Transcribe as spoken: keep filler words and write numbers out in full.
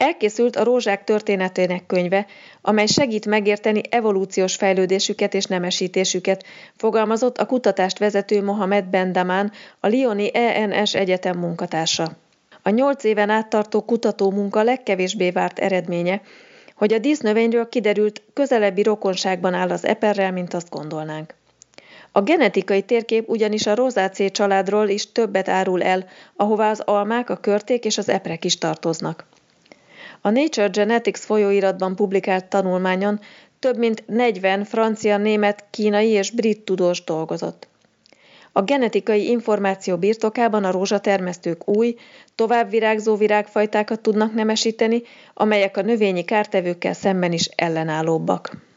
Elkészült a rózsák történetének könyve, amely segít megérteni evolúciós fejlődésüket és nemesítésüket, fogalmazott a kutatást vezető Mohamed Ben Daman, a lyoni E N S Egyetem munkatársa. A nyolc éven át tartó kutatómunka legkevésbé várt eredménye, hogy a dísznövényről kiderült, közelebbi rokonságban áll az eperrel, mint azt gondolnánk. A genetikai térkép ugyanis a rozácé családról is többet árul el, ahová az almák, a körték és az eprek is tartoznak. A Nature Genetics folyóiratban publikált tanulmányon több mint negyven francia, német, kínai és brit tudós dolgozott. A genetikai információ birtokában a rózsatermesztők új, tovább virágzó virágfajtákat tudnak nemesíteni, amelyek a növényi kártevőkkel szemben is ellenállóbbak.